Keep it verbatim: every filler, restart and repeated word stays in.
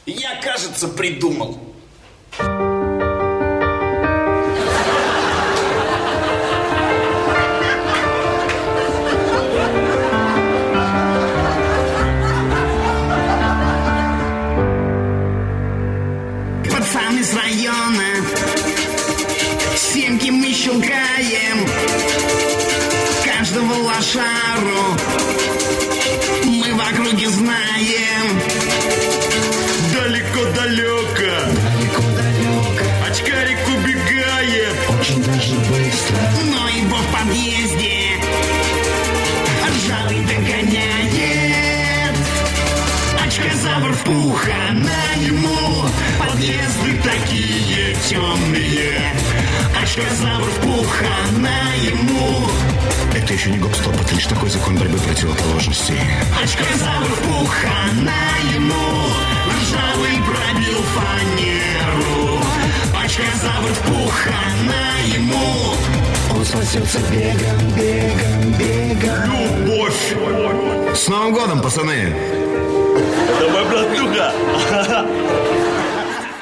Я, кажется, придумал. Пацаны с района, семки мы щелкаем, каждого лошару мы в округе знаем. Далеко-далеко, Далеко-далеко, очкарик убегает, очень даже быстро, но его в подъезде ржавый догоняет. Очкозавр в пуха на ему, подъезды такие темные. Очкозавр в пуха на ему. Это еще не гоп-стоп, это лишь такой закон борьбы противоположностей. Очкозавр в пуха на ему, ржавый пробил фанеру. Очкозавр в пуха на ему. Он спасется бегом, бегом, бегом. любовь. С Новым годом, пацаны! Это мой братуха.